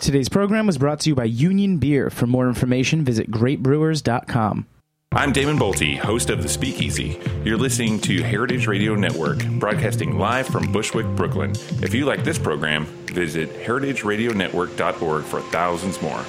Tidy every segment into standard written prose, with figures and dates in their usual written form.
Today's program was brought to you by Union Beer. For more information, visit greatbrewers.com. I'm Damon Bolte, host of The Speakeasy. You're listening to Heritage Radio Network, broadcasting live from Bushwick, Brooklyn. If you like this program, visit heritageradionetwork.org for thousands more.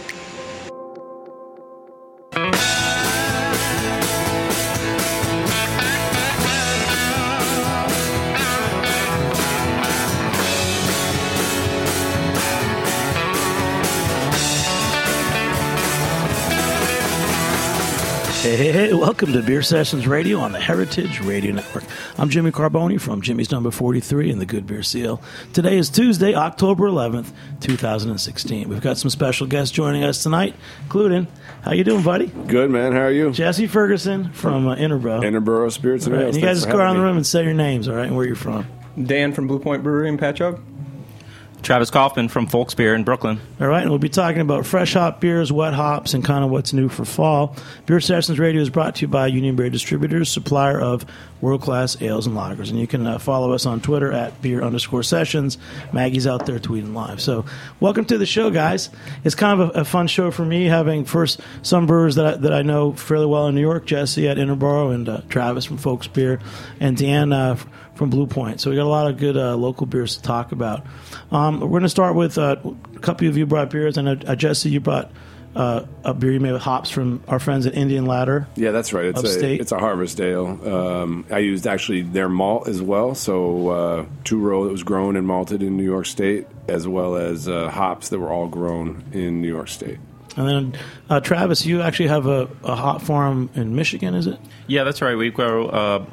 Hey, welcome to Beer Sessions Radio on the Heritage Radio Network. I'm Jimmy Carboni from Jimmy's Number 43 and the Good Beer Seal. Today is Tuesday, October 11th, 2016. We've got some special guests joining us tonight, including, how you doing, buddy? Good, man. How are you? Jesse Ferguson from Interboro. Interboro Spirits and Ales. Ales. You guys just go around the room and say your names, all right, and where you're from. Dan from Blue Point Brewery in Patchogue. Travis Kaufman from Folks Beer in Brooklyn. All right, and we'll be talking about fresh hop beers, wet hops, and kind of what's new for fall. Beer Sessions Radio is brought to you by Union Beer Distributors, supplier of world-class ales and lagers. And you can follow us on Twitter at beer_sessions. Maggie's out there tweeting live. So welcome to the show, guys. It's kind of a fun show for me, having first some brewers that I know fairly well in New York, Jesse at Interboro, and Travis from Folks Beer, and Dan from Blue Point. So we got a lot of good local beers to talk about. We're going to start with a couple of you brought beers. I know, Jesse, you brought a beer you made with hops from our friends at Indian Ladder. Yeah, that's right. It's a Harvest Ale. I used actually their malt as well, so two-row that was grown and malted in New York State, as well as hops that wan all grown in New York State. And then, Travis, you actually have a hop farm in Michigan, is it? Yeah, that's right. We grow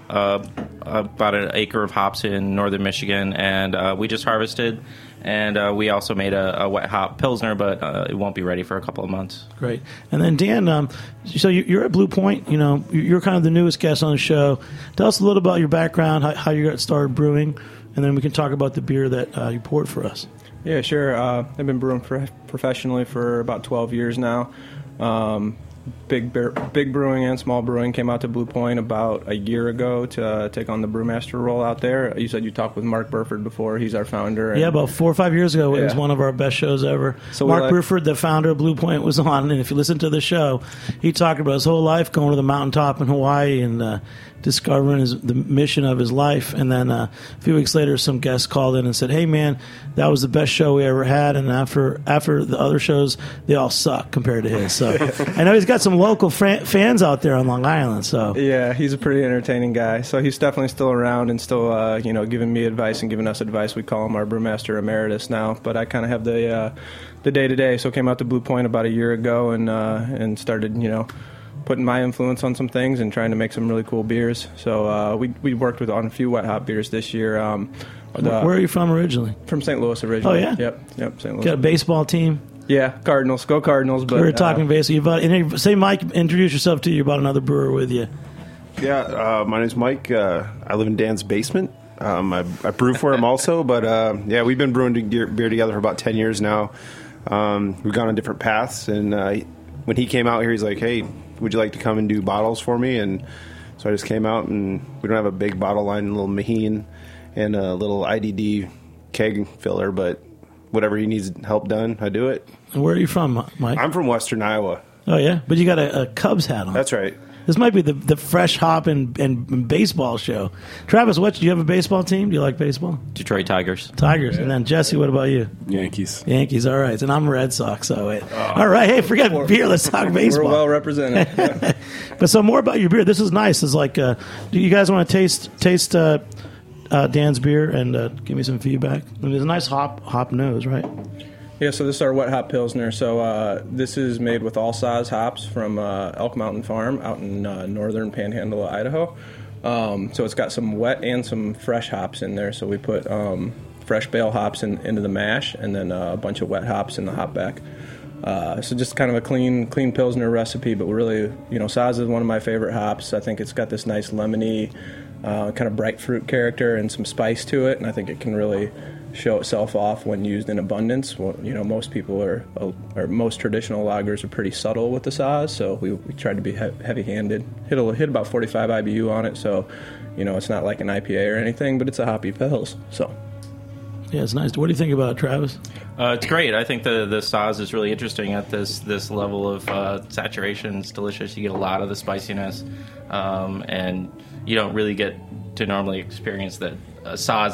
about an acre of hops in northern Michigan, and we just harvested. And we also made a wet hop Pilsner, but it won't be ready for a couple of months. Great. And then, Dan, so you're at Blue Point. You know, you're kind of the newest guest on the show. Tell us a little about your background, how you got started brewing, and then we can talk about the beer that you poured for us. Yeah, sure. I've been brewing professionally for about 12 years now. Big brewing and small brewing. Came out to Blue Point about a year ago to take on the brewmaster role out there. You said you talked with Mark Burford before. He's our founder. Yeah, about 4 or 5 years ago. It was one of our best shows ever. So Mark Burford, the founder of Blue Point, was on, and if you listen to the show, he talked about his whole life going to the mountaintop in Hawaii and discovering the mission of his life. And then a few weeks later, some guests called in and said, "Hey, man, that was the best show we ever had." And after the other shows, they all suck compared to his. So I know he's got some local fans out there on Long Island. So yeah, he's a pretty entertaining guy. So he's definitely still around and still giving me advice and giving us advice. We call him our brewmaster emeritus now. But I kind of have the day-to-day. So came out to Blue Point about a year ago and started putting my influence on some things and trying to make some really cool beers. So we worked on a few wet hop beers this year. Where are you from originally? From St. Louis originally. Oh, yeah? Yep, St. Louis. Got a baseball team? Yeah, Cardinals. Go Cardinals. But we were talking baseball. Say, Mike, introduce yourself to you. You brought another brewer with you. Yeah, my name's Mike. I live in Dan's basement. I brew for him also, but we've been brewing beer together for about 10 years now. We've gone on different paths, and when he came out here, he's like, "Hey, would you like to come and do bottles for me?" And so I just came out, and we don't have a big bottle line, a little Maheen and a little IDD keg filler, but whatever he needs help done, I do it. And where are you from, Mike? I'm from Western Iowa. Oh, yeah? But you got a Cubs hat on. That's right. This might be the fresh hop and baseball show. Travis, do you have a baseball team? Do you like baseball? Detroit Tigers. Tigers. Yeah. And then, Jesse, what about you? Yankees. All right. And I'm a Red Sox. So all right. Hey, forget beer. Let's talk baseball. We're well represented. But so more about your beer. This is nice. It's like, do you guys want to taste Dan's beer and give me some feedback? I mean, there's a nice hop nose, right? Yeah, so this is our wet hop Pilsner. So this is made with all Saaz hops from Elk Mountain Farm out in northern Panhandle of Idaho. So it's got some wet and some fresh hops in there. So we put fresh bale hops into the mash and then a bunch of wet hops in the hop back. So just kind of a clean Pilsner recipe, but really, Saaz is one of my favorite hops. I think it's got this nice lemony, kind of bright fruit character and some spice to it, and I think it can really show itself off when used in abundance. Well, most people or most traditional lagers are pretty subtle with the Saaz, so we tried to be heavy-handed. Hit about 45 IBU on it, so it's not like an IPA or anything, but it's a hoppy Pils. So Yeah, it's nice. What do you think about it, Travis? It's great. I think the Saaz is really interesting at this level of saturation. It's delicious. You get a lot of the spiciness, and you don't really get to normally experience that Saaz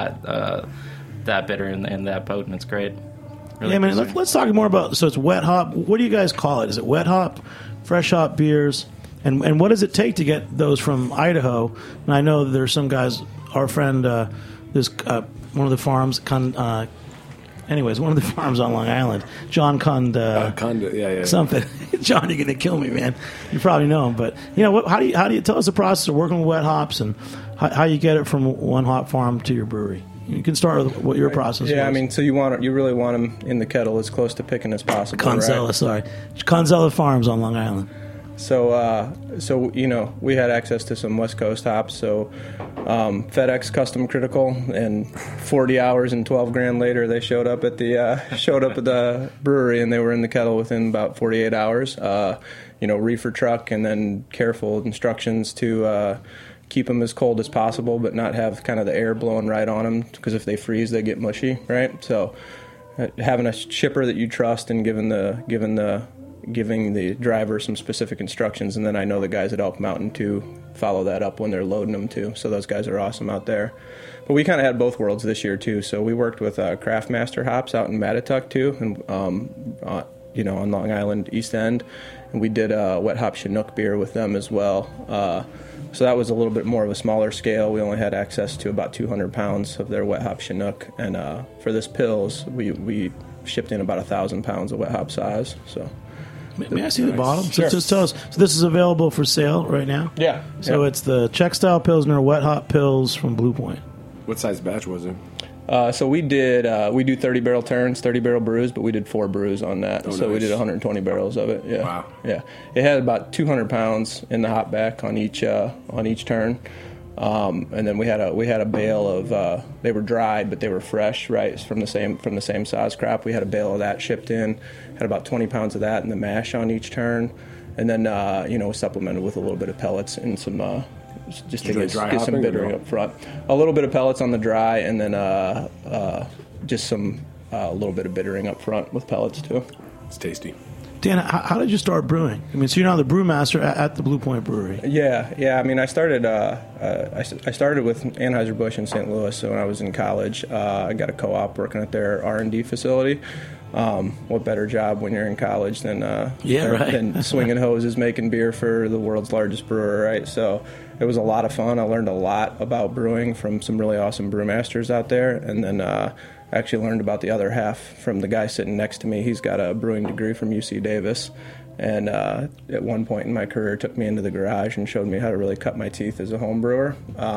that bitter and that potent. It's great. Really yeah, man. Let's talk more about. So it's wet hop. What do you guys call it? Is it wet hop, fresh hop beers? And what does it take to get those from Idaho? And I know there's some guys. Our friend, there's one of the farms. Anyways, one of the farms on Long Island, John Conda, yeah. Something. John, you're gonna kill me, man. You probably know him, but how do you tell us the process of working with wet hops and how you get it from one hop farm to your brewery? You can start with what your process was. Yeah, I mean, so you really want them in the kettle as close to picking as possible. Conzella, right? Sorry, Conzella Farms on Long Island. So we had access to some West Coast hops. So FedEx Custom Critical, and 40 hours and 12 grand later, they showed up at the brewery, and they were in the kettle within about 48 hours. Reefer truck, and then careful instructions to keep them as cold as possible, but not have kind of the air blowing right on them, because if they freeze, they get mushy, right? So having a shipper that you trust and giving the driver some specific instructions, and then I know the guys at Elk Mountain to follow that up when they're loading them too. So those guys are awesome out there. But we kind of had both worlds this year too. So we worked with Craftmaster Hops out in Mattituck too, and on Long Island East End, and we did wet hop Chinook beer with them as well. So that was a little bit more of a smaller scale. We only had access to about 200 pounds of their wet hop Chinook, and for this Pils, we shipped in about 1,000 pounds of wet hop Saaz. So. May I see the bottle? Sure. So just tell us. So this is available for sale right now? Yeah. So it's the Czech Style Pilsner Wet Hop Pils from Blue Point. What size batch was it? So we do 30 barrel turns, 30 barrel brews, but we did 4 brews on that. Oh, so nice. We did 120 barrels of it. Yeah. Wow. Yeah. It had about 200 pounds in the hop back on each turn. And then we had a bale of they were dried, but they were fresh, right, from the same Saaz crop. We had a bale of that shipped in, had about 20 pounds of that in the mash on each turn, and then supplemented with a little bit of pellets and some just to get some bittering up front. A little bit of pellets on the dry, and then just some a little bit of bittering up front with pellets too. It's tasty. Dan, how did you start brewing? I mean, so you're now the brewmaster at the Blue Point Brewery. Yeah. I mean, I started with Anheuser-Busch in St. Louis. So when I was in college, I got a co-op working at their R&D facility. What better job when you're in college than swinging hoses, making beer for the world's largest brewer, right? So it was a lot of fun. I learned a lot about brewing from some really awesome brewmasters out there, and then I actually learned about the other half from the guy sitting next to me. He's got a brewing degree from UC Davis, and at one point in my career took me into the garage and showed me how to really cut my teeth as a home brewer.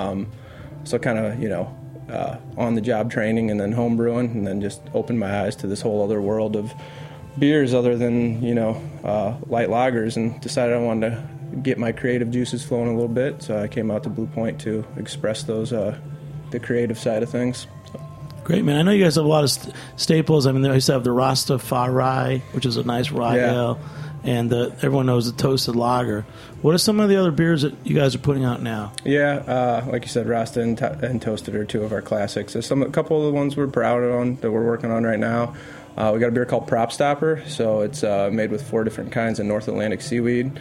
So kind of, on-the-job training and then home brewing, and then just opened my eyes to this whole other world of beers other than, light lagers, and decided I wanted to get my creative juices flowing a little bit. So I came out to Blue Point to express those, the creative side of things. Great, man. I know you guys have a lot of staples. I mean, they used to have the Rastafari, which is a nice rye ale, and everyone knows the Toasted Lager. What are some of the other beers that you guys are putting out now? Yeah, like you said, Rasta and Toasted are 2 of our classics. There's a couple of the ones we're proud on that we're working on right now. We got a beer called Prop Stopper, so it's made with 4 different kinds of North Atlantic seaweed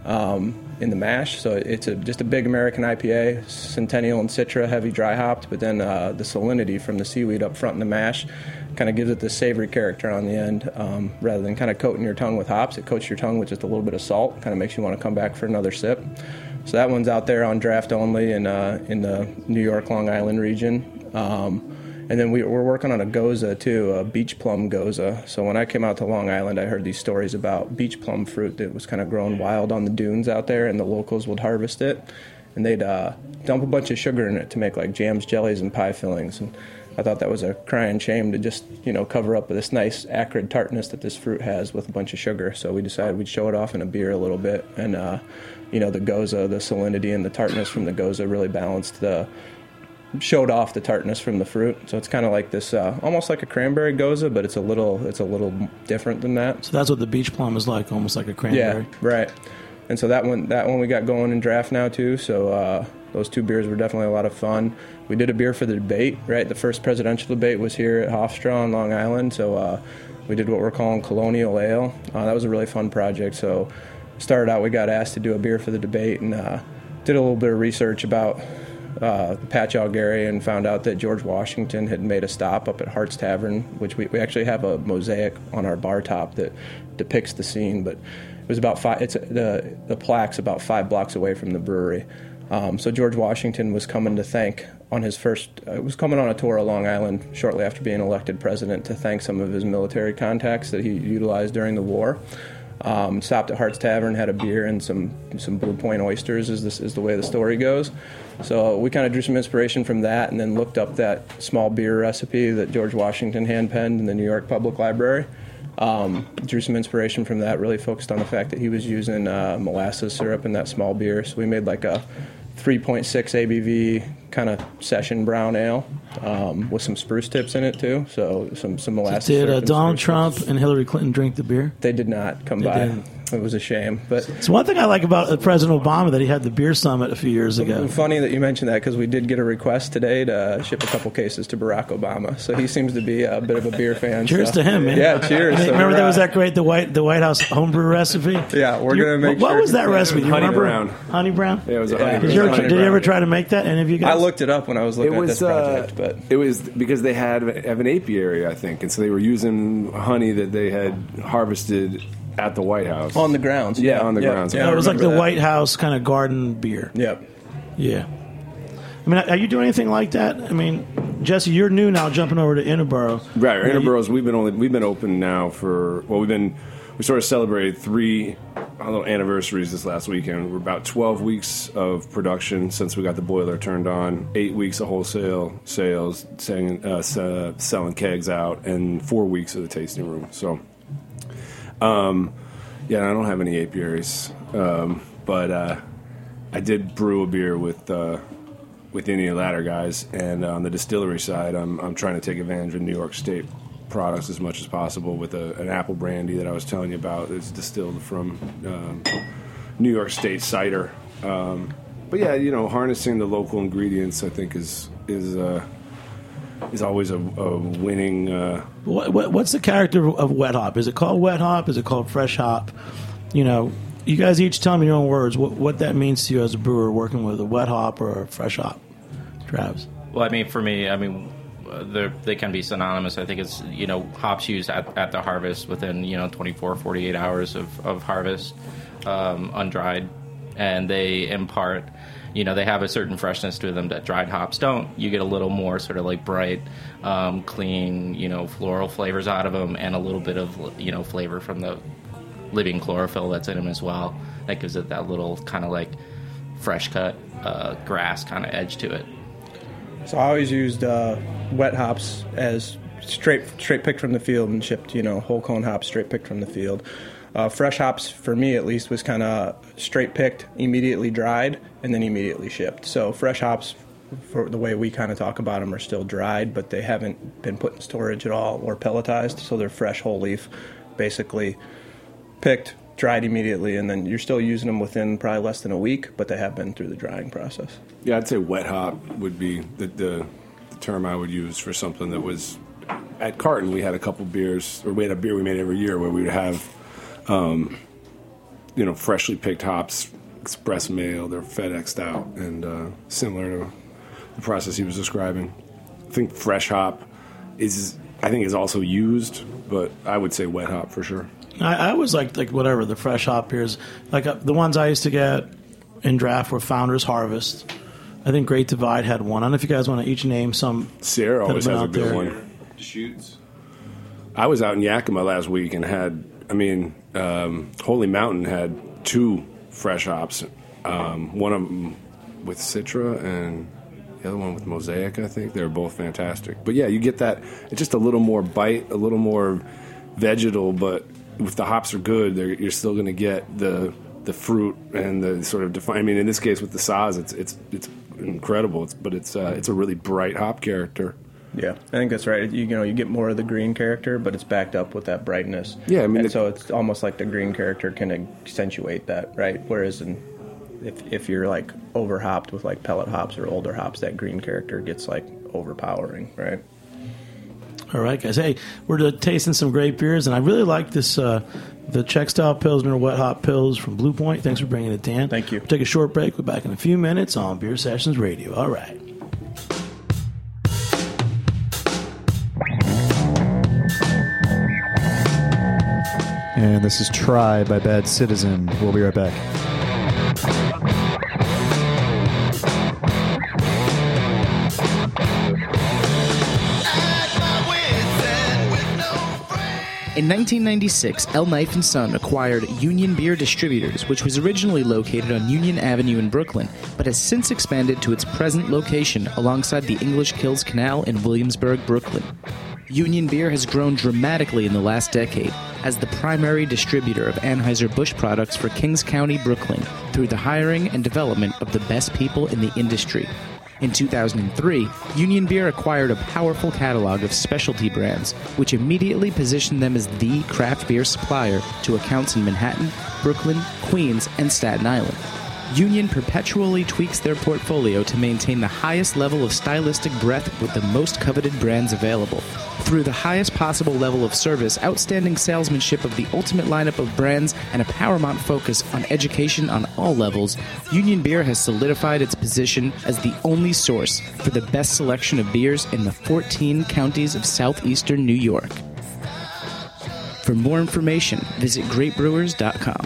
in the mash. So it's just a big American IPA, Centennial and Citra, heavy dry hopped, but then the salinity from the seaweed up front in the mash kind of gives it this savory character on the end. Rather than kind of coating your tongue with hops, it coats your tongue with just a little bit of salt, kind of makes you want to come back for another sip. So that one's out there on draft only in the New York, Long Island region. And then we're working on a Goza, too, a beach plum Goza. So when I came out to Long Island, I heard these stories about beach plum fruit that was kind of grown wild on the dunes out there, and the locals would harvest it. And they'd dump a bunch of sugar in it to make, like, jams, jellies, and pie fillings. And I thought that was a crying shame to just, cover up this nice acrid tartness that this fruit has with a bunch of sugar. So we decided we'd show it off in a beer a little bit. And, the Goza, the salinity and the tartness from the Goza really showed off the tartness from the fruit. So it's kind of like this, almost like a cranberry Goza, but it's a little different than that. So that's what the beach plum is like, almost like a cranberry. Yeah, right. And so that one we got going in draft now too. So those two beers were definitely a lot of fun. We did a beer for the debate, right? The first presidential debate was here at Hofstra on Long Island, so we did what we're calling Colonial Ale. That was a really fun project. So started out, we got asked to do a beer for the debate, and did a little bit of research about the Patchogue area and found out that George Washington had made a stop up at Hart's Tavern, which we actually have a mosaic on our bar top that depicts the scene, but it was about the plaque's about 5 blocks away from the brewery. So George Washington was coming to thank on his was coming on a tour of Long Island shortly after being elected president to thank some of his military contacts that he utilized during the war. Stopped at Hart's Tavern, had a beer and some Blue Point oysters, is the way the story goes. So we kind of drew some inspiration from that, and then looked up that small beer recipe that George Washington hand-penned in the New York Public Library. Drew some inspiration from that, really focused on the fact that he was using molasses syrup in that small beer. So we made like a 3.6 ABV kind of session brown ale with some spruce tips in it too. So some molasses. Did syrup and Donald spruce Trump tips. and Hillary Clinton drink the beer? They did not come They by. didn't. It was a shame, but It's one thing I like about President Obama that he had the beer summit a few years ago. funny that you mentioned that because we did get a request today to ship a couple cases to Barack Obama. So he seems to be a bit of a beer fan. Cheers so. to him, man. Yeah, cheers. Hey, So remember we're, there was that great the White House homebrew recipe? Yeah, we're gonna make What sure- was that recipe? Do you Honey remember? Brown. Honey Brown? Yeah, it was a Yeah. honey. Did you Honey ever, did you ever Brown. try to make that? Any of you guys? I looked it up when I was looking at this project, but It was because they have an apiary, I think, and so they were using honey that they had harvested at the White House. on the grounds. Yeah, on the grounds. Yeah, it was like the remember that. White House kind of garden beer. Yep. Yeah. I mean, are you doing anything like that? I mean, Jesse, you're new now, jumping over to Innoboro. Right, You know, Interboro's. We've been open now for we sort of celebrated 3 little anniversaries this last weekend. We're about 12 weeks of production since we got the boiler turned on, 8 weeks of wholesale sales, selling kegs out, and 4 weeks of the tasting room. So, yeah, I don't have any apiaries, but I did brew a beer with any of the latter guys, and on the distillery side, I'm trying to take advantage of New York State products as much as possible with an apple brandy that I was telling you about. It's distilled from New York State cider. But yeah, harnessing the local ingredients, I think, is always a winning. What's the character of wet hop? Is it called wet hop? Is it called fresh hop? You guys each tell me your own words what that means to you as a brewer working with a wet hop or a fresh hop. Travis. Well, I mean, for me, they can be synonymous. I think it's, hops used at the harvest within, 24, 48 hours of harvest, undried, and they impart, they have a certain freshness to them that dried hops don't. You get a little more sort of like bright, clean, floral flavors out of them, and a little bit of, flavor from the living chlorophyll that's in them as well. That gives it that little kind of like fresh cut grass kind of edge to it. So I always used wet hops as straight picked from the field and shipped, whole cone hops straight picked from the field. Fresh hops, for me at least, was kind of straight picked, immediately dried, and then immediately shipped. So fresh hops, for the way we kind of talk about them, are still dried, but they haven't been put in storage at all or pelletized, so they're fresh whole leaf, basically picked, dried immediately, and then you're still using them within probably less than a week, but they have been through the drying process. Yeah, I'd say wet hop would be the term I would use for something that was at Carton. We had a couple beers, or we had a beer we made every year where we would have, freshly picked hops, express mailed or FedExed out, and similar to the process he was describing. I think fresh hop is also used, but I would say wet hop for sure. I always like whatever the fresh hop beers. Like the ones I used to get in draft were Founders Harvest. I think Great Divide had one. I don't know if you guys want to each name some. Sierra always that has have a been good out one. Shoots. I was out in Yakima last week and had, Holy Mountain had 2 fresh hops. One of them with Citra and the other one with Mosaic, I think. They were both fantastic. But yeah, you get that. It's just a little more bite, a little more vegetal, but if the hops are good, you're still going to get the fruit and the sort of define. In this case with the Saaz, it's incredible. It's a really bright hop character. Yeah, I think that's right. You get more of the green character, but it's backed up with that brightness. Yeah, so it's almost like the green character can accentuate that, right? Whereas in if you're like over hopped with like pellet hops or older hops, that green character gets like overpowering, right? All right, guys. Hey, we're tasting some great beers, and I really like this, the Czech Style Pilsner Wet Hop Pils from Blue Point. Thanks for bringing it, Dan. Thank you. We'll take a short break. We're back in a few minutes on Beer Sessions Radio. All right. And this is Try by Bad Citizen. We'll be right back. In 1996, El Knife & Son acquired Union Beer Distributors, which was originally located on Union Avenue in Brooklyn, but has since expanded to its present location alongside the English Kills Canal in Williamsburg, Brooklyn. Union Beer has grown dramatically in the last decade as the primary distributor of Anheuser-Busch products for Kings County, Brooklyn, through the hiring and development of the best people in the industry. In 2003, Union Beer acquired a powerful catalog of specialty brands, which immediately positioned them as the craft beer supplier to accounts in Manhattan, Brooklyn, Queens, and Staten Island. Union perpetually tweaks their portfolio to maintain the highest level of stylistic breadth with the most coveted brands available. Through the highest possible level of service, outstanding salesmanship of the ultimate lineup of brands, and a paramount focus on education on all levels, Union Beer has solidified its position as the only source for the best selection of beers in the 14 counties of southeastern New York. For more information, visit greatbrewers.com.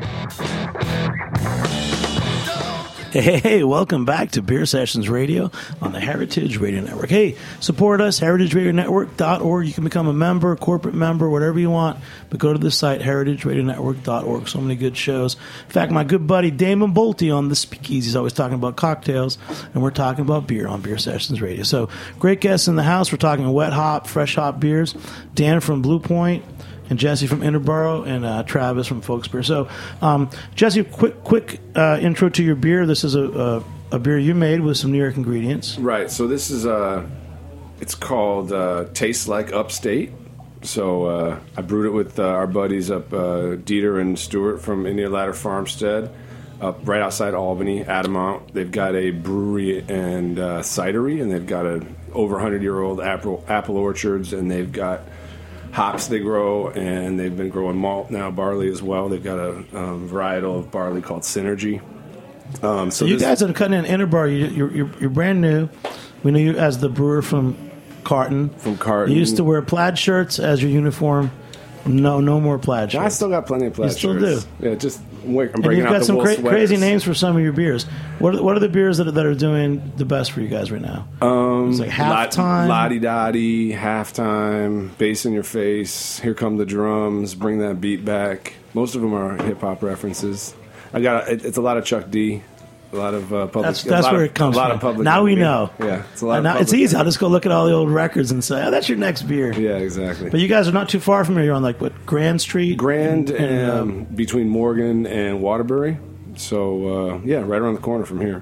Hey, welcome back to Beer Sessions Radio on the Heritage Radio Network. Hey, support us, heritageradionetwork.org. You can become a member, corporate member, whatever you want, but go to the site, heritageradionetwork.org. So many good shows. In fact, my good buddy Damon Bolte on the Speakeasy is always talking about cocktails, and we're talking about beer on Beer Sessions Radio. So great guests in the house. We're talking wet hop, fresh hop beers. Dan from Blue Point, and Jesse from Interboro, and Travis from Folks Beer. So, Jesse, quick intro to your beer. This is a beer you made with some New York ingredients. Right. So this is it's called Tastes Like Upstate. So I brewed it with our buddies up, Dieter and Stuart from Indian Ladder Farmstead, up right outside Albany, Adamant. They've got a brewery and cidery, and they've got over 100-year-old apple orchards, and they've got hops they grow, and they've been growing malt now, barley as well. They've got a varietal of barley called Synergy. So you guys are cutting in Interboro. You're brand new. We know you as the brewer from Carton. You used to wear plaid shirts as your uniform. No more plaid shirts. I still got plenty of plaid shirts. You still do. Yeah, just I'm breaking and you've out got the some wool sweaters. crazy names for some of your beers. What are the beers that are doing the best for you guys right now? It's like Halftime, Lottie Dottie, Halftime, Bass in Your Face, Here Come the Drums, Bring That Beat Back. Most of them are hip hop references. It's a lot of Chuck D. A lot of public. That's where it comes from. Of public. Now we know. Yeah, it's a lot. Now it's easy. I'll just go look at all the old records and say, "Oh, that's your next beer." Yeah, exactly. But you guys are not too far from here. You're on Grand Street, and between Morgan and Waterbury. So right around the corner from here.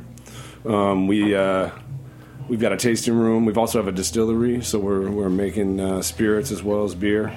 We've got a tasting room. We've also have a distillery, so we're making spirits as well as beer.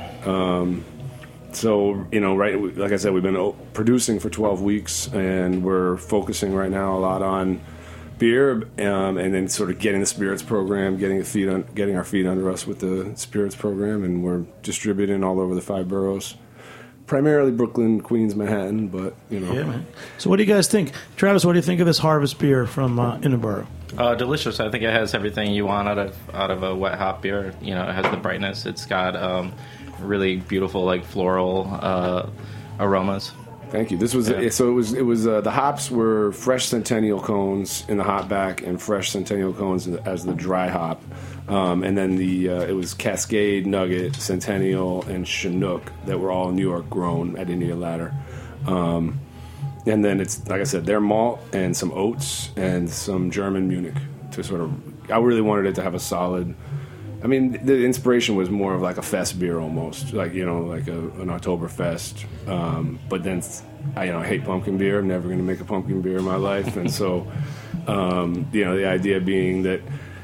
So, like I said, we've been producing for 12 weeks, and we're focusing right now a lot on beer, and then sort of getting the spirits program, getting our feet under us with the spirits program, and we're distributing all over the 5 boroughs. Primarily Brooklyn, Queens, Manhattan, but, Yeah, man. So what do you guys think? Travis, what do you think of this Harvest beer from Interboro? Delicious. I think it has everything you want out of a wet hop beer. It has the brightness. It's got really beautiful floral aromas. Thank you. This was so it was the hops were fresh Centennial cones in the hop back and fresh Centennial cones as the dry hop, and then it was Cascade, Nugget, Centennial, and Chinook that were all New York grown at Indian Ladder. And then it's, like I said, their malt and some oats and some German Munich to sort of. I really wanted it to have a solid. I mean, the inspiration was more of like a fest beer almost, like an Oktoberfest. But then I hate pumpkin beer. I'm never going to make a pumpkin beer in my life, and so the idea being that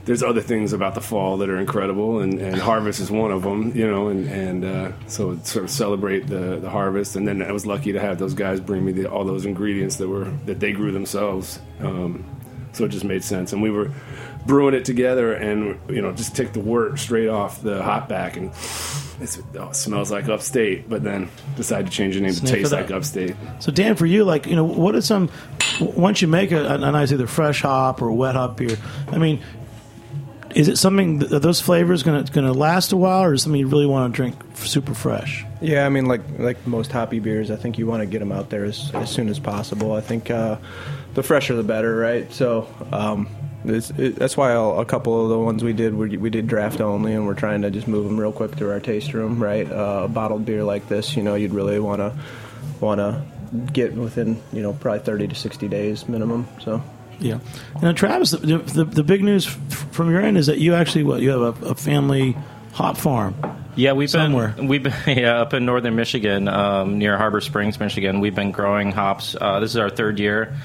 there's other things about the fall that are incredible, and harvest is one of them, and so sort of celebrate the harvest. And then I was lucky to have those guys bring me all those ingredients that they grew themselves. So it just made sense, and we were brewing it together, and just take the wort straight off the hop back, and it smells like Upstate, but then decided to change the name to Taste Like Upstate. So Dan, for you, what are some, once you make a nice either fresh hop or wet hop beer, I mean, is it something that those flavors going to last a while, or is it something you really want to drink super fresh? Yeah, I mean, like most hoppy beers, I think you want to get them out there as soon as possible. I think the fresher the better, right? So that's why a couple of the ones we did draft only, and we're trying to just move them real quick through our taste room, right? A bottled beer like this, you'd really want to get within probably 30 to 60 days minimum. So. Yeah. And Travis, the big news from your end is that you actually you have a family hop farm. Yeah, we've been up in northern Michigan, near Harbor Springs, Michigan. We've been growing hops. This is our third year,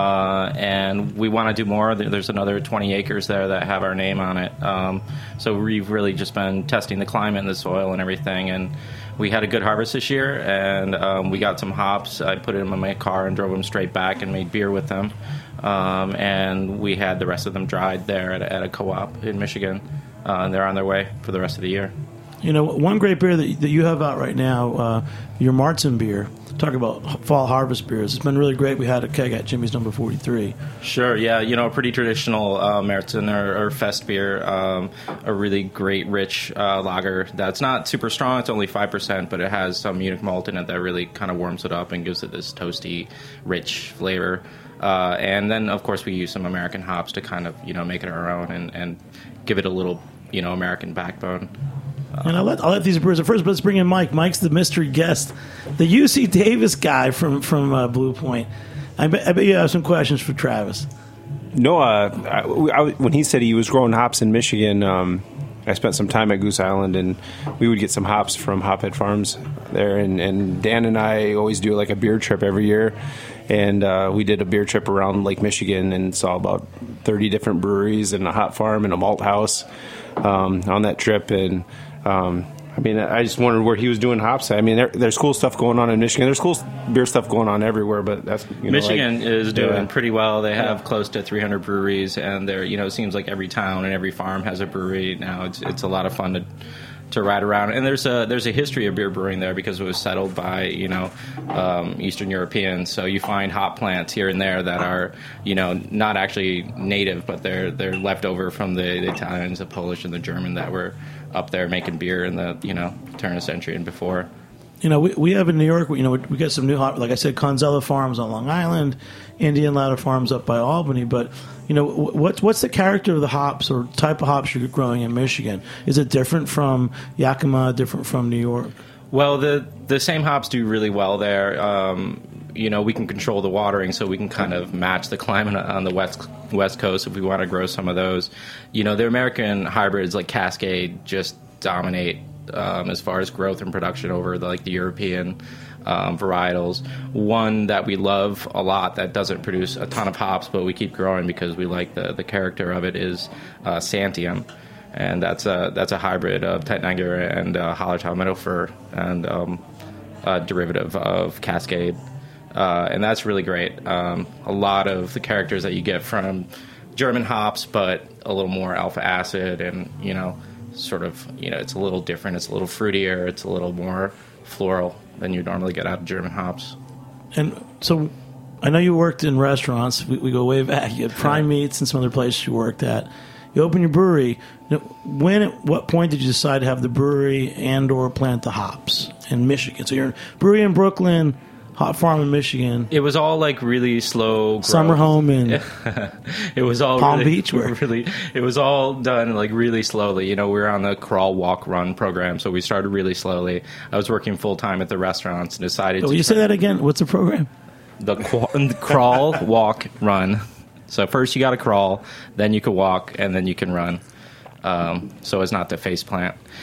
and we want to do more. There's another 20 acres there that have our name on it. So we've really just been testing the climate and the soil and everything. And we had a good harvest this year, and we got some hops. I put them in my car and drove them straight back and made beer with them. And we had the rest of them dried there at a co-op in Michigan. And they're on their way for the rest of the year. One great beer that you have out right now, your Martzen beer. Talk about fall harvest beers. It's been really great. We had a keg at Jimmy's number 43. Sure, yeah. A pretty traditional Martzen or Fest beer. A really great, rich lager that's not super strong. It's only 5%, but it has some Munich malt in it that really kind of warms it up and gives it this toasty, rich flavor. And then, of course, we use some American hops to kind of, make it our own and give it a little, American backbone. And I'll let these brewers first, but let's bring in Mike. Mike's the mystery guest, the UC Davis guy from Blue Point. I bet you have some questions for Travis. No, when he said he was growing hops in Michigan, I spent some time at Goose Island, and we would get some hops from Hophead Farms there. And Dan and I always do like a beer trip every year. And we did a beer trip around Lake Michigan and saw about 30 different breweries and a hop farm and a malt house on that trip. And I just wondered where he was doing hops. I mean, there's cool stuff going on in Michigan. There's cool beer stuff going on everywhere, but that's Michigan is doing pretty well. They have close to 300 breweries, and there, it seems like every town and every farm has a brewery now. It's a lot of fun to ride around, and there's a history of beer brewing there because it was settled by Eastern Europeans. So you find hop plants here and there that are not actually native, but they're left over from the Italians, the Polish, and the German that were up there making beer in the turn of the century and before. We have in New York, we get some new hop, like I said, Conzella Farms on Long Island, Indian Ladder Farms up by Albany. But what's the character of the hops or type of hops you're growing in Michigan? Is it different from Yakima, different from New York? Well, the same hops do really well there. We can control the watering, so we can kind of match the climate on the west coast if we want to grow some of those. The American hybrids like Cascade just dominate as far as growth and production over the European varietals. One that we love a lot that doesn't produce a ton of hops, but we keep growing because we like the character of it is Santiam. And that's a hybrid of Tettnanger and Hallertau Meadowfur and a derivative of Cascade. And that's really great. A lot of the characters that you get from German hops, but a little more alpha acid and, sort of, it's a little different. It's a little fruitier. It's a little more floral than you normally get out of German hops. And so I know you worked in restaurants. We go way back. You had Prime Meats and some other places you worked at. You opened your brewery. At what point did you decide to have the brewery and or plant the hops in Michigan? So you're in brewery in Brooklyn, hop farm in Michigan. It was all really slow growth. Summer home in it was all Palm Beach. It was all done really slowly. We were on the crawl, walk, run program, so we started really slowly. I was working full time at the restaurants and decided. Will you say that again? What's the program? The crawl, walk, run. So first you got to crawl, then you can walk, and then you can run. So as not to face plant.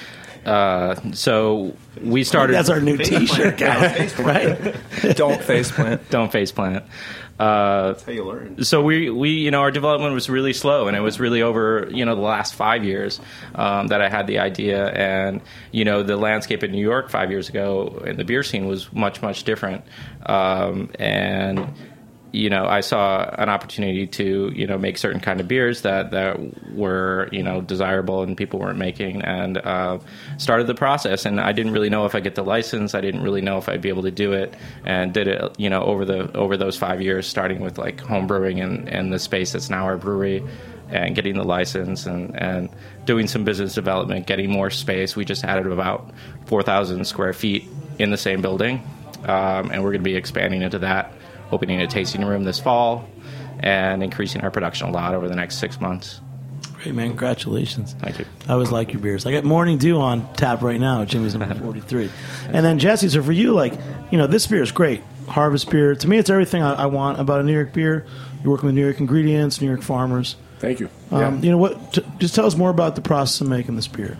So we started. That's our new T-shirt, guys. Right? Don't faceplant. Don't faceplant. That's how you learn. So we our development was really slow, and it was really over the last 5 years that I had the idea, and the landscape in New York 5 years ago in the beer scene was much, much different, and I saw an opportunity to make certain kind of beers that were desirable and people weren't making, and started the process. And I didn't really know if I'd get the license. I didn't really know if I'd be able to do it, and did it over those 5 years, starting with like home brewing and the space that's now our brewery, and getting the license and doing some business development, getting more space. We just added about 4,000 square feet in the same building, and we're going to be expanding into that, opening a tasting room this fall, and increasing our production a lot over the next 6 months. Great, man. Congratulations. Thank you. I always like your beers. I got Morning Dew on tap right now at Jimmy's number 43. And then, Jesse, so for you, this beer is great. Harvest beer. To me, it's everything I want about a New York beer. You're working with New York ingredients, New York farmers. Thank you. Just tell us more about the process of making this beer.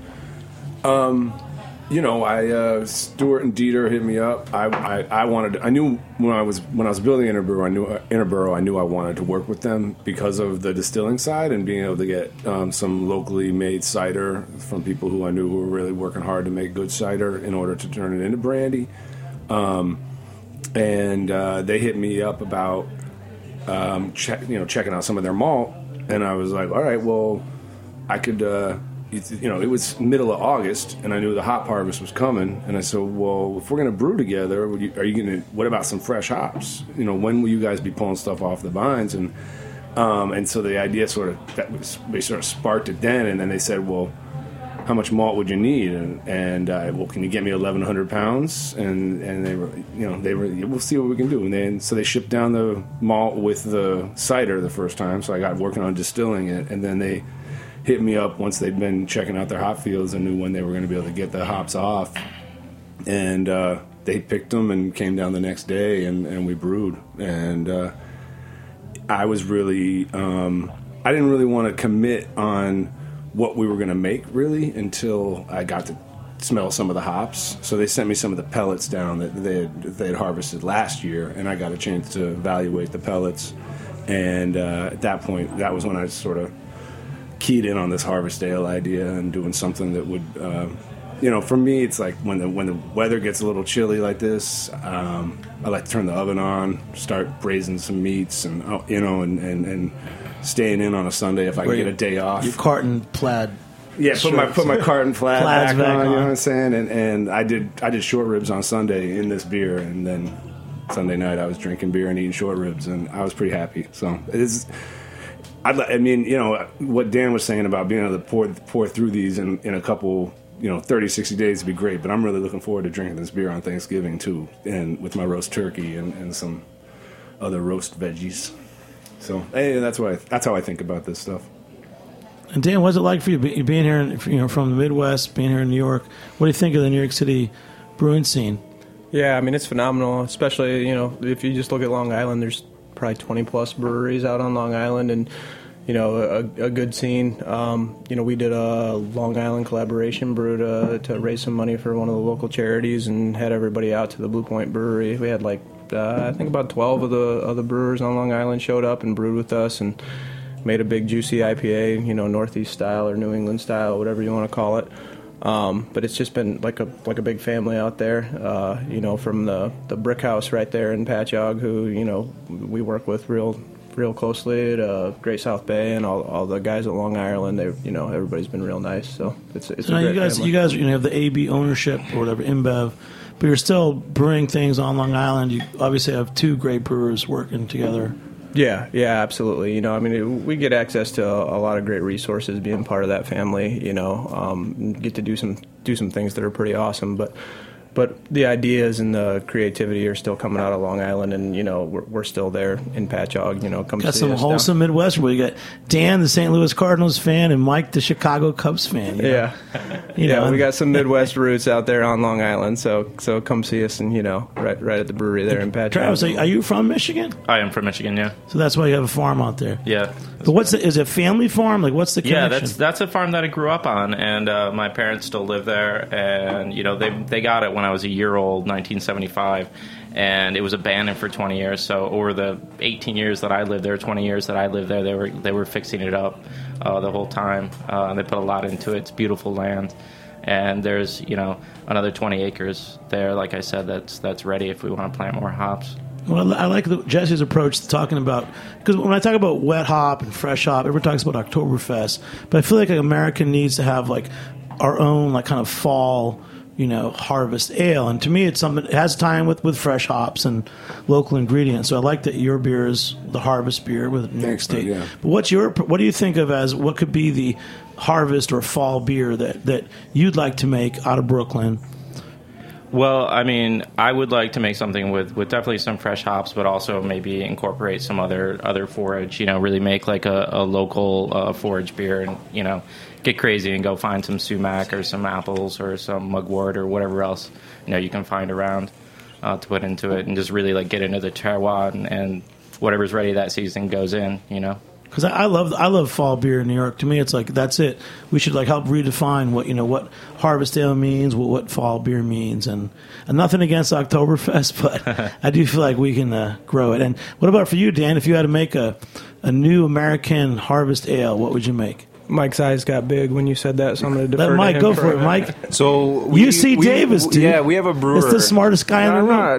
Stuart and Dieter hit me up. I knew when I was building Interborough, I knew I wanted to work with them because of the distilling side and being able to get some locally made cider from people who I knew who were really working hard to make good cider in order to turn it into brandy. And they hit me up about checking out some of their malt, and I was like, all right, well, I could. It was middle of August, and I knew the hop harvest was coming, and I said, well, if we're going to brew together, what about some fresh hops? When will you guys be pulling stuff off the vines? And so the idea they sort of sparked it then, and then they said, well, how much malt would you need? And well, can you get me 1,100 pounds? And they were, we'll see what we can do. And so they shipped down the malt with the cider the first time, so I got working on distilling it, and then they hit me up once they'd been checking out their hop fields and knew when they were going to be able to get the hops off. And they picked them and came down the next day, and we brewed. And I was really, I didn't really want to commit on what we were going to make, really, until I got to smell some of the hops. So they sent me some of the pellets down that they had harvested last year, and I got a chance to evaluate the pellets. And at that point, that was when I sort of keyed in on this harvest ale idea and doing something that would, for me, it's like when the weather gets a little chilly like this, I like to turn the oven on, start braising some meats, and and staying in on a Sunday if I can get a day off. Your carton plaid. Yeah, put my carton plaid back on. You know what I'm saying? And I did short ribs on Sunday in this beer, and then Sunday night I was drinking beer and eating short ribs, and I was pretty happy. So it is. What Dan was saying about being able to pour through these in a couple, 30, 60 days would be great. But I'm really looking forward to drinking this beer on Thanksgiving, too, and with my roast turkey and some other roast veggies. So that's how I think about this stuff. And Dan, what's it like for you being here, from the Midwest, being here in New York? What do you think of the New York City brewing scene? Yeah, it's phenomenal, especially, if you just look at Long Island, there's probably 20-plus breweries out on Long Island, and a good scene. We did a Long Island collaboration brew to raise some money for one of the local charities, and had everybody out to the Blue Point Brewery. We had I think about 12 of the brewers on Long Island showed up and brewed with us, and made a big juicy IPA, Northeast style or New England style, whatever you want to call it. But it's just been like a big family out there, from the Brick House right there in Patchogue, who, we work with real closely, to Great South Bay, and all the guys at Long Island. They, everybody's been real nice. So it's a great family. You guys have the AB ownership or whatever, InBev, but you're still brewing things on Long Island. You obviously have two great brewers working together. Yeah, absolutely. We get access to a lot of great resources being part of that family. Get to do some things that are pretty awesome. But But the ideas and the creativity are still coming out of Long Island, and we're still there in Patchogue. Come got see some us wholesome down. Midwest where you got Dan, the St. Louis Cardinals fan, and Mike, the Chicago Cubs fan. Yeah, we got some Midwest roots out there on Long Island. So come see us, and right at the brewery there in Patchogue. Travis, are you from Michigan? I am from Michigan, yeah. So that's why you have a farm out there. Yeah. But is it a family farm? Like, what's the connection? Yeah, that's a farm that I grew up on, and my parents still live there, and they got it when I was a year old, 1975, and it was abandoned for 20 years. So over the 18 years that I lived there, 20 years that I lived there, they were fixing it up the whole time. They put a lot into it. It's beautiful land, and there's another 20 acres there. Like I said, that's ready if we want to plant more hops. Well, I like Jesse's approach to talking about, because when I talk about wet hop and fresh hop, everyone talks about Oktoberfest, but I feel like America needs to have like our own like kind of fall, harvest ale, and to me, it's something. It has time with fresh hops and local ingredients. So I like that your beer is the harvest beer with New York State. Yeah. But what do you think of as what could be the harvest or fall beer that you'd like to make out of Brooklyn? Well, I mean, I would like to make something with definitely some fresh hops, but also maybe incorporate some other forage. Really make like a local forage beer, and get crazy and go find some sumac or some apples or some mugwort or whatever else you can find around to put into it, and just really like get into the terroir, and whatever's ready that season goes in. Because I love fall beer in New York. To me, it's like that's it. We should like help redefine what harvest ale means, what fall beer means, and nothing against Oktoberfest, but I do feel like we can grow it. And what about for you, Dan? If you had to make a new American harvest ale, what would you make? Mike's eyes got big when you said that, so I'm going to defer Let Mike to him go for for a it, minute. Mike. So UC Davis, dude. Yeah, we have a brewer. It's the smartest guy in the room.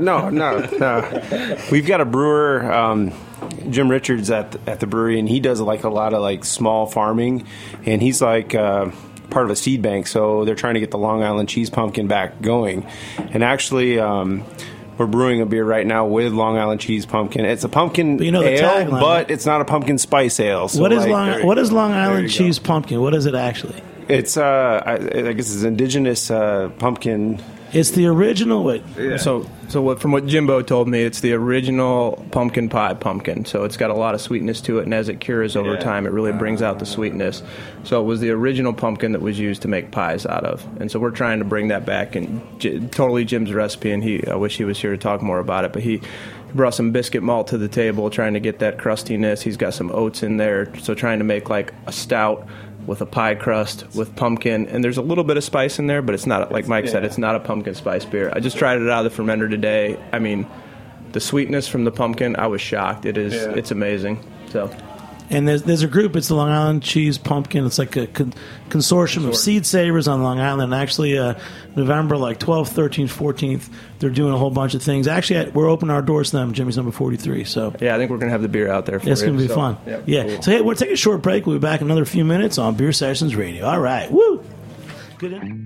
No. We've got a brewer, Jim Richards at the brewery, and he does like a lot of like small farming, and he's like part of a seed bank. So they're trying to get the Long Island cheese pumpkin back going, and actually. We're brewing a beer right now with Long Island cheese pumpkin. It's a pumpkin ale, tagline, but it's not a pumpkin spice ale. So what is like, Long Island cheese pumpkin? What is it actually? It's I guess it's indigenous pumpkin. It's the original. Wait. Yeah. So from what Jimbo told me, it's the original pumpkin pie pumpkin. So it's got a lot of sweetness to it, and as it cures over time, it really brings out the sweetness. So it was the original pumpkin that was used to make pies out of, and so we're trying to bring that back. And totally Jim's recipe, and I wish he was here to talk more about it, but he brought some biscuit malt to the table, trying to get that crustiness. He's got some oats in there, so trying to make like a stout with a pie crust, with pumpkin, and there's a little bit of spice in there, but it's not, like Mike said, it's not a pumpkin spice beer. I just tried it out of the fermenter today. I mean, the sweetness from the pumpkin, I was shocked. It's amazing. So. And there's a group, it's the Long Island Cheese Pumpkin. It's like a consortium of seed savers on Long Island. And actually, November 12th, 13th, 14th, they're doing a whole bunch of things. Actually, we're opening our doors to them, Jimmy's number 43. So yeah, I think we're going to have the beer out there for it's going to be fun. Yep, yeah. cool. So hey, we'll take a short break. We'll be back in another few minutes on Beer Sessions Radio. All right. Woo! Good.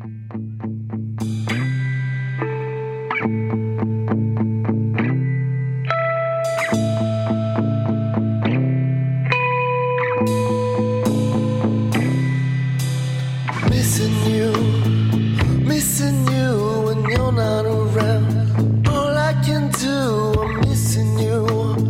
Missing you when you're not around. All I can do, I'm missing you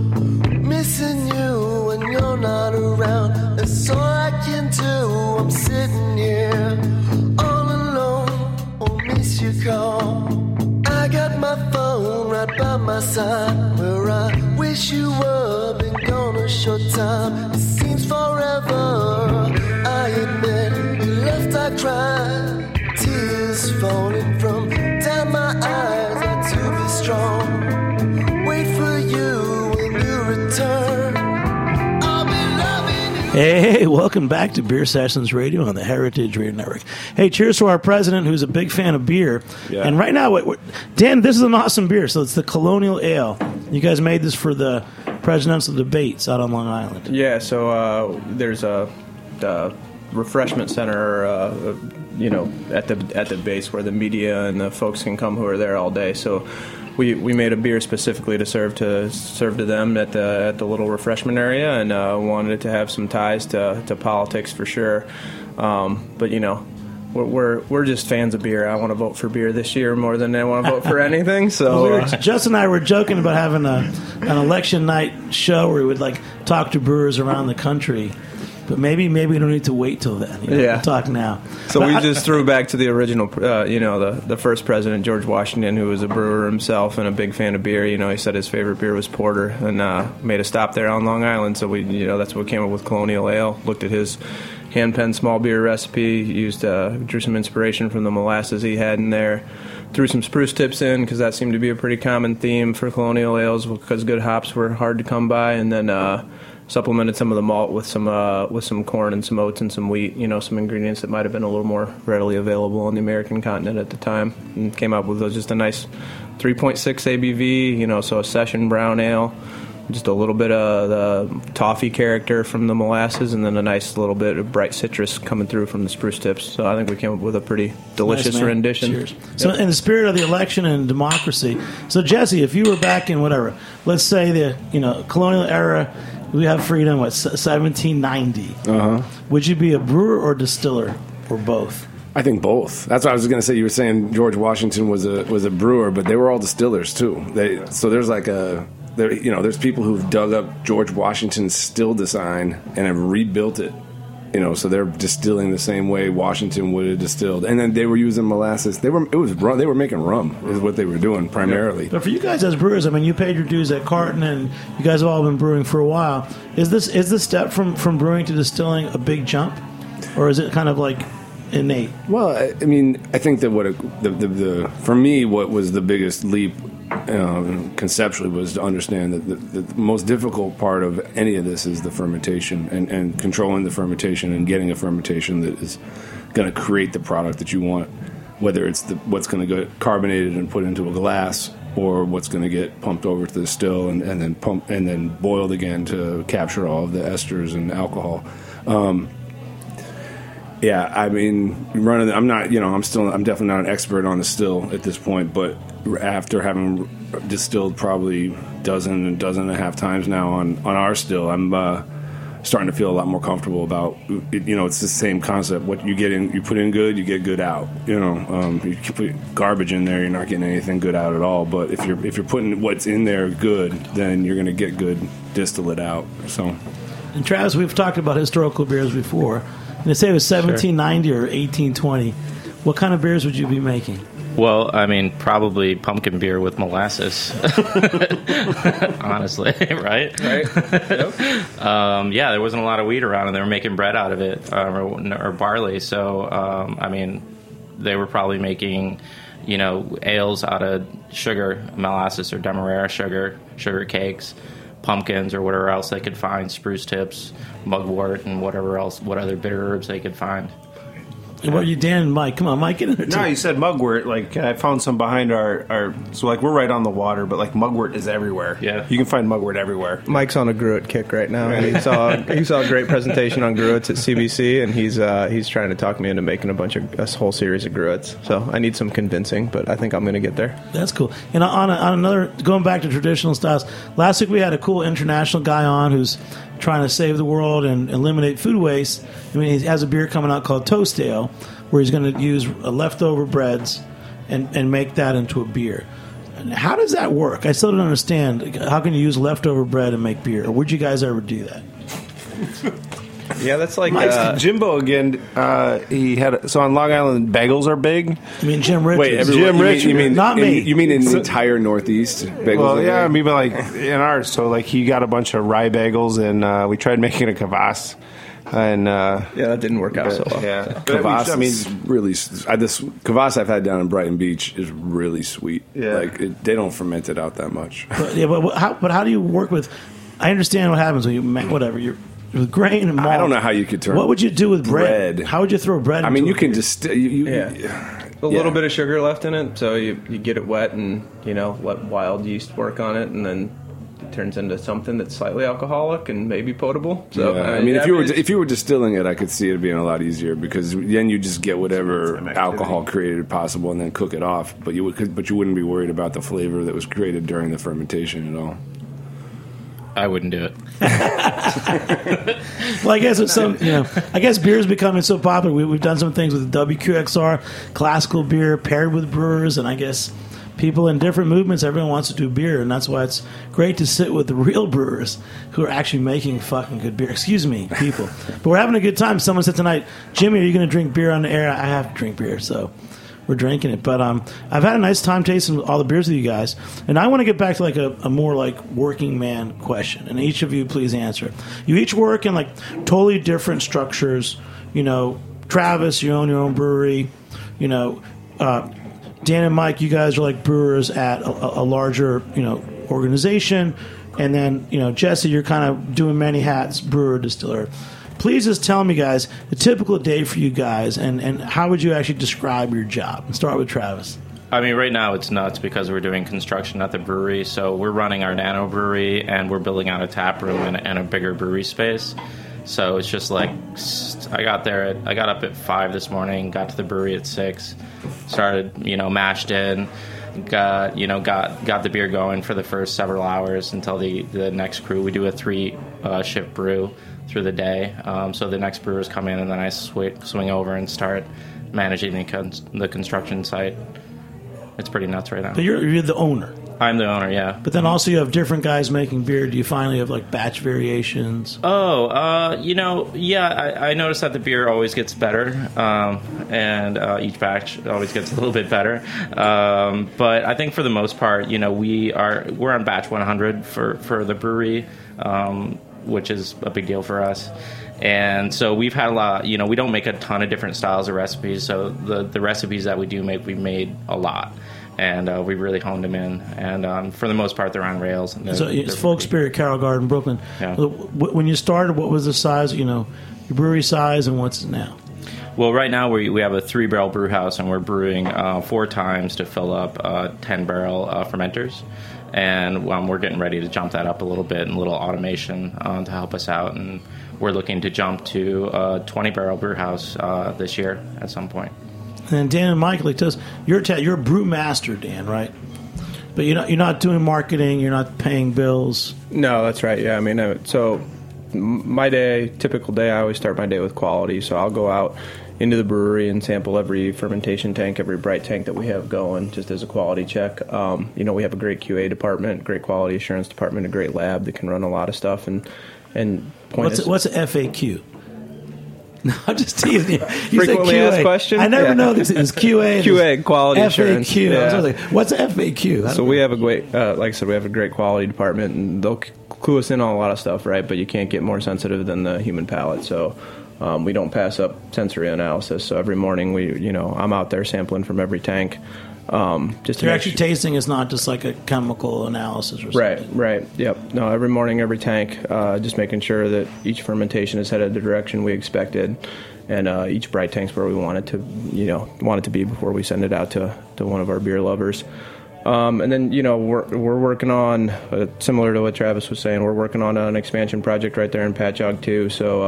when you're not around. That's all I can do. I'm sitting here all alone. Oh, miss your call. I got my phone right by my side, where I wish you were. Been gone a short time. It seems forever. I admit you left, I cried. Tears falling from down my eyes. Got to be strong. Wait for you when you return. I'll be loving you. Hey, welcome back to Beer Sessions Radio on the Heritage Radio Network. Hey, cheers to our president, who's a big fan of beer. Yeah. And right now, Dan, this is an awesome beer. So it's the Colonial Ale. You guys made this for the presidential debates out on Long Island. Yeah. So there's a refreshment center, at the base where the media and the folks can come who are there all day. So we made a beer specifically to serve to them at the little refreshment area, and wanted it to have some ties to politics for sure. But we're just fans of beer. I want to vote for beer this year more than I want to vote for anything. So Justin and I were joking about having an election night show where we would like talk to brewers around the country. But maybe we don't need to wait till then. We'll talk now. So we just threw back to the original, the first president, George Washington, who was a brewer himself and a big fan of beer. He said his favorite beer was porter, and made a stop there on Long Island. So that's what came up with Colonial Ale. Looked at his hand-penned small beer recipe, drew some inspiration from the molasses he had in there, threw some spruce tips in because that seemed to be a pretty common theme for Colonial Ales because good hops were hard to come by, and then supplemented some of the malt with some corn and some oats and some wheat, some ingredients that might have been a little more readily available on the American continent at the time, and came up with just a nice 3.6 ABV, so a session brown ale, just a little bit of the toffee character from the molasses, and then a nice little bit of bright citrus coming through from the spruce tips. So I think we came up with a pretty delicious rendition. Cheers. So in the spirit of the election and democracy, so Jesse, if you were back in whatever, let's say the colonial era, we have freedom, 1790. Would you be a brewer or distiller, or both? I think both. That's what I was going to say. You were saying George Washington was a brewer, but they were all distillers too. So there's there's people who've dug up George Washington's still design and have rebuilt it. So they're distilling the same way Washington would have distilled, and then they were using molasses. They were making rum is what they were doing primarily. But for you guys as brewers, you paid your dues at Carton, and you guys have all been brewing for a while. Is the step from brewing to distilling a big jump, or is it kind of like innate? Well, I think that for me, what was the biggest leap conceptually was to understand that the most difficult part of any of this is the fermentation and controlling the fermentation and getting a fermentation that is going to create the product that you want, whether it's what's going to get carbonated and put into a glass, or what's going to get pumped over to the still and then boiled again to capture all of the esters and alcohol. I'm definitely not an expert on the still at this point, but after having distilled probably dozen and a half times now on our still, I'm starting to feel a lot more comfortable about it. It's the same concept. What you get in, you put in good, you get good out. You put garbage in there, you're not getting anything good out at all. But if you're putting what's in there good, then you're going to get good distillate out. So, and Travis, we've talked about historical beers before. And they say it was 1790 or 1820. What kind of beers would you be making? Well, probably pumpkin beer with molasses. Honestly, right? Yep. There wasn't a lot of wheat around, and they were making bread out of it, or barley. So, they were probably making, ales out of sugar, molasses or demerara sugar cakes, pumpkins or whatever else they could find, spruce tips, mugwort, and what other bitter herbs they could find. And what are you, Dan and Mike? Come on, Mike, get in there too. No, you said mugwort. I found some behind our so we're right on the water, but mugwort is everywhere. Yeah, you can find mugwort everywhere. Mike's on a Gruit kick right now. He saw a great presentation on Gruits at CBC, and he's trying to talk me into making a whole series of Gruits. So I need some convincing, but I think I'm going to get there. That's cool. And on another, going back to traditional styles, last week we had a cool international guy on who's trying to save the world and eliminate food waste. He has a beer coming out called Toast Ale, where he's going to use leftover breads and make that into a beer. How does that work? I still don't understand. How can you use leftover bread and make beer? Or would you guys ever do that? Yeah, that's like Jimbo again. He had so on Long Island, bagels are big. Jim Richards. Wait, Jim Richards, you mean not me? You mean in the entire Northeast? Bagels Well, yeah, but in ours. So he got a bunch of rye bagels, and we tried making a kvass. And that didn't work out so well. Yeah, kvass is really this kvass I've had down in Brighton Beach is really sweet. Yeah, they don't ferment it out that much. But how do you work with? I understand what happens when you you're with grain and malt. I don't know how you could turn. What would you do with bread? How would you throw bread? You can just a little bit of sugar left in it, so you get it wet and let wild yeast work on it, and then it turns into something that's slightly alcoholic and maybe potable. So if you were distilling it, I could see it being a lot easier because then you just get whatever alcohol created possible and then cook it off. But you wouldn't be worried about the flavor that was created during the fermentation at all. I wouldn't do it. Well, I guess it's I guess beer is becoming so popular. We've done some things with WQXR, classical beer paired with brewers, and I guess people in different movements, everyone wants to do beer, and that's why it's great to sit with the real brewers who are actually making fucking good beer. Excuse me, people. But we're having a good time. Someone said tonight, Jimmy, are you going to drink beer on the air? I have to drink beer, so we're drinking it. But I've had a nice time tasting all the beers with you guys, and I want to get back to like a more like working man question, and each of you please answer. You each work in like totally different structures. Travis, you own your own brewery. Dan and Mike, you guys are like brewers at a larger, organization. And then, Jesse, you're kind of doing many hats, brewer, distiller. Please just tell me, guys, a typical day for you guys, and how would you actually describe your job? Let's start with Travis. I mean, right now it's nuts because we're doing construction at the brewery. So we're running our nano brewery, and we're building out a tap room and a bigger brewery space. So it's just like I got up at 5 this morning, got to the brewery at 6, started, mashed in, got the beer going for the first several hours until the next crew. We do a 3 shift brew through the day. So the next brewers come in, and then I swing over and start managing the construction site. It's pretty nuts right now. But you're the owner. I'm the owner, yeah. But then also you have different guys making beer. Do you finally have like batch variations? I noticed that the beer always gets better, and each batch always gets a little bit better. But I think for the most part, we're on batch 100 for the brewery, which is a big deal for us. And so we've had a lot, we don't make a ton of different styles of recipes. So the recipes that we do make, we've made a lot. And we really honed them in. And for the most part, they're on rails. So it's Folk Spirit, Carroll Garden, Brooklyn. Yeah. When you started, what was the size, your brewery size, and what's it now? Well, right now we have a 3-barrel brew house, and we're brewing 4 times to fill up 10-barrel fermenters. And we're getting ready to jump that up a little bit and a little automation to help us out. And we're looking to jump to a 20-barrel brew house this year at some point. And Dan and Mike, like this, you're a brew master, Dan, right? But you're not doing marketing. You're not paying bills. No, that's right. Yeah, I mean, so my typical day, I always start my day with quality. So I'll go out into the brewery and sample every fermentation tank, every bright tank that we have going, just as a quality check. We have a great QA department, great quality assurance department, a great lab that can run a lot of stuff. And what's an FAQ? No, I'm just teasing you. You Frequently asked question? I never know this. It's QA. QA, quality assurance. FAQ. Yeah. Like, what's FAQ? So we have a great, like I said, we have a great quality department, and they'll clue us in on a lot of stuff, right? But you can't get more sensitive than the human palate. So we don't pass up sensory analysis. So every morning I'm out there sampling from every tank. Just you're actually tasting is not just like a chemical analysis or something. Right. Yep. No, every morning, every tank, just making sure that each fermentation is headed the direction we expected, and each bright tank's where we want it to be before we send it out to one of our beer lovers. And then we're working on similar to what Travis was saying. We're working on an expansion project right there in Patchogue too.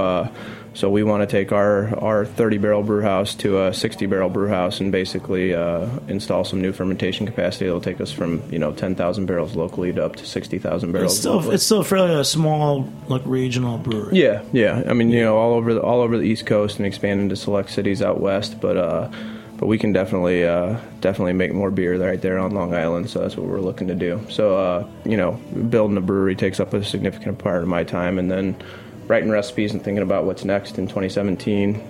So we want to take our 30-barrel brew house to a 60-barrel brew house and basically install some new fermentation capacity that'll take us from 10,000 barrels locally to up to 60,000 barrels. It's still fairly a small, like, regional brewery. Yeah. I mean, all over the East Coast and expand into select cities out west, but we can definitely make more beer right there on Long Island. So that's what we're looking to do. So building a brewery takes up a significant part of my time, and then writing recipes and thinking about what's next in 2017.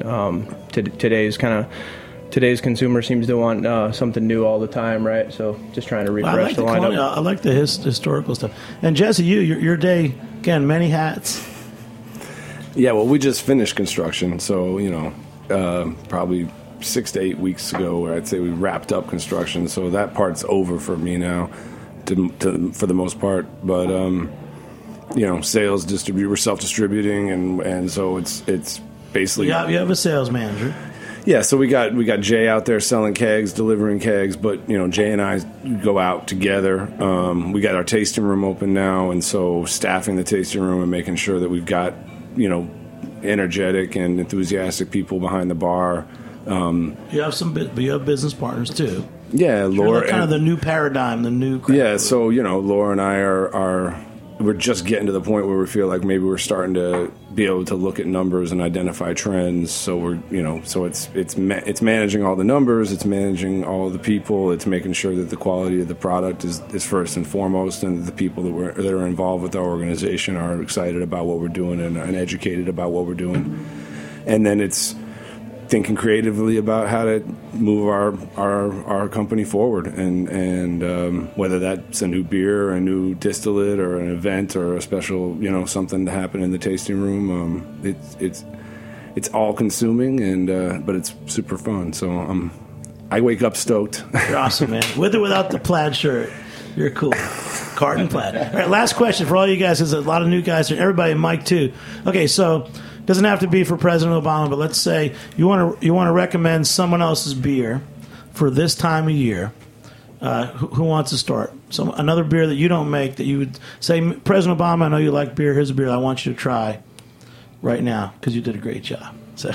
Today's consumer seems to want something new all the time, right? So just trying to refresh the lineup. I like the historical stuff. And Jesse, your day, again, many hats. Yeah, well, we just finished construction, so probably 6 to 8 weeks ago, where I'd say we wrapped up construction. So that part's over for me now, for the most part. But sales, we're self-distributing, and so it's basically you have a sales manager. Yeah, so we got Jay out there selling kegs, delivering kegs, but Jay and I go out together. We got our tasting room open now, and so staffing the tasting room and making sure that we've got energetic and enthusiastic people behind the bar. You have business partners too. Yeah, Laura, kind of the new paradigm, the new crowd. Yeah, so Laura and I are we're just getting to the point where we feel like maybe we're starting to be able to look at numbers and identify trends. So it's managing all the numbers, it's managing all the people, it's making sure that the quality of the product is first and foremost, and the people that are involved with our organization are excited about what we're doing and educated about what we're doing. And then it's thinking creatively about how to move our company forward, and whether that's a new beer, a new distillate, or an event, or a special, something to happen in the tasting room. It's all consuming, and but it's super fun. So I wake up stoked. You're awesome, man. With or without the plaid shirt, you're cool. Carton plaid. All right, last question for all you guys. There's a lot of new guys and everybody, Mike too. Okay, so. Doesn't have to be for President Obama, but let's say you want to recommend someone else's beer for this time of year. Who wants to start? Another beer that you don't make that you would say, President Obama, I know you like beer. Here's a beer I want you to try right now because you did a great job. So,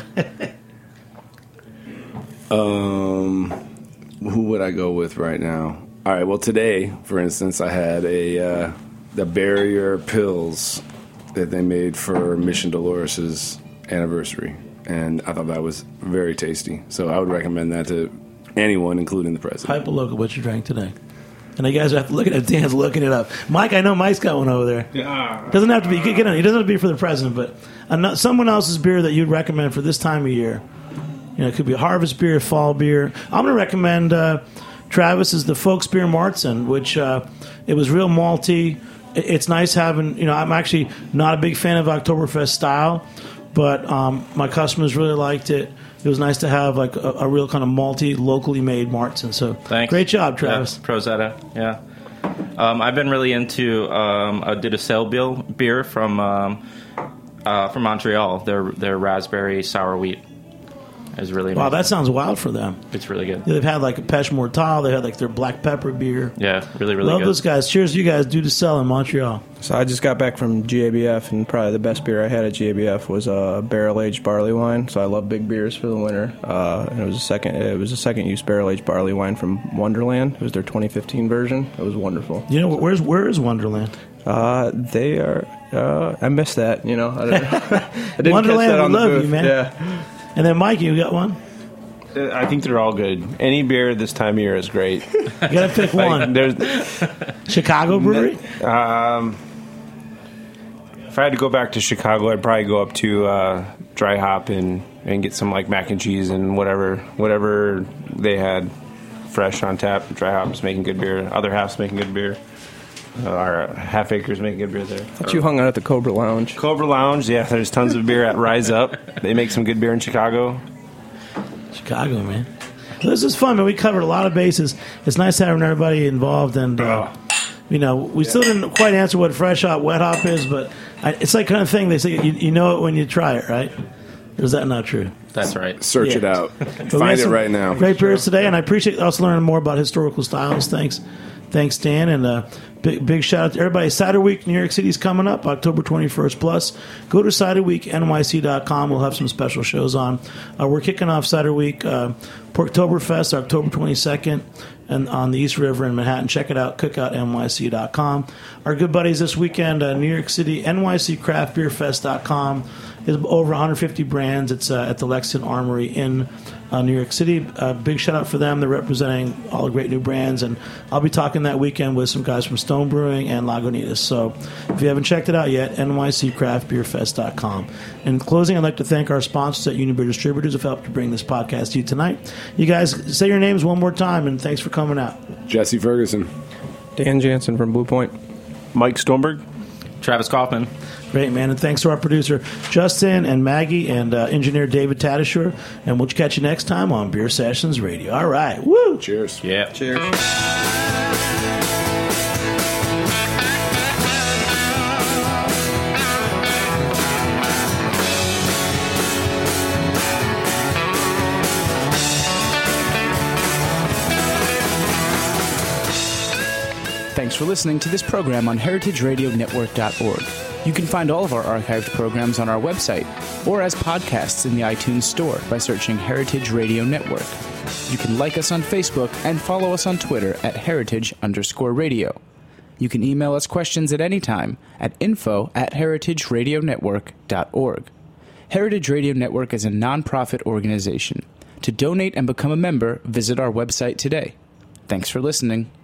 who would I go with right now? All right. Well, today, for instance, I had the Barrier Pils that they made for Mission Dolores' anniversary, and I thought that was very tasty. So I would recommend that to anyone, including the president. Hyperlocal, what you drank today? And you guys have to look at it. Dan's looking it up. Mike, I know Mike's got one over there. Yeah. Doesn't have to be. It doesn't have to be for the president, but someone else's beer that you'd recommend for this time of year. It could be a harvest beer, fall beer. I'm going to recommend Travis's the Folks Beer Martzen, which it was real malty. It's nice having, I'm actually not a big fan of Oktoberfest style, but my customers really liked it. It was nice to have like a real kind of malty, locally made Martzen. So thanks. Great job, Travis. Yeah, Prozetta, yeah. I've been really into a Didacel beer from Montreal. Their raspberry sour wheat is really amazing. Wow, that sounds wild for them. It's really good. Yeah, they've had like a Pêche Mortale. They had like their black pepper beer. Yeah, really, really Love good. those guys. Cheers to you guys. Didacel in Montreal. So I just got back from GABF, and probably the best beer I had at GABF was a barrel-aged barley wine. So I love big beers for the winter. And it was a second-use barrel-aged barley wine from Wonderland. It was their 2015 version. It was wonderful. Where is Wonderland? They are. I missed that. I didn't Wonderland, catch that on we the love booth. you, man. Yeah. And then Mike, you got one? I think they're all good. Any beer this time of year is great. You got to pick one. Chicago Brewery? If I had to go back to Chicago, I'd probably go up to Dry Hop and get some like mac and cheese and whatever they had fresh on tap. Dry Hop's making good beer. Other Half's making good beer. Our Half Acre's making good beer there. I thought you hung out at the Cobra Lounge. Cobra Lounge, yeah. There's tons of beer at Rise Up. They make some good beer in Chicago. Chicago, man. This is fun, man. We covered a lot of bases. It's nice having everybody involved, and we still didn't quite answer what fresh hop, wet hop is, but it's like kind of thing they say you know it when you try it, right? Or is that not true? That's right. Search it out. Find it right now. Great beers today, and I appreciate us learning more about historical styles. Thanks, Dan, and big shout out to everybody. Cider Week New York City's coming up, October 21st plus. Go to ciderweeknyc.com. We'll have some special shows on. We're kicking off Cider Week, Porktoberfest, October 22nd, and on the East River in Manhattan. Check it out, cookoutnyc.com. Our good buddies this weekend, New York City, nyccraftbeerfest.com. Is over 150 brands. It's at the Lexington Armory in New York City. Big shout out for them. They're representing all the great new brands, and I'll be talking that weekend with some guys from Stone Brewing and Lagunitas. So if you haven't checked it out yet, nyccraftbeerfest.com. In closing, I'd like to thank our sponsors at Union Beer Distributors who have helped to bring this podcast to you tonight. You guys, say your names one more time, and thanks for coming out. Jesse Ferguson. Dan Jansen from Blue Point. Mike Stonberg. Travis Kaufman. Great, man. And thanks to our producer, Justin and Maggie, and engineer David Tadishore. And we'll catch you next time on Beer Sessions Radio. All right. Woo! Cheers. Yeah. Cheers. Thanks for listening to this program on heritageradionetwork.org. You can find all of our archived programs on our website or as podcasts in the iTunes Store by searching Heritage Radio Network. You can like us on Facebook and follow us on Twitter at @heritage_radio. You can email us questions at any time at info@heritageradionetwork.org. Heritage Radio Network is a nonprofit organization. To donate and become a member, visit our website today. Thanks for listening.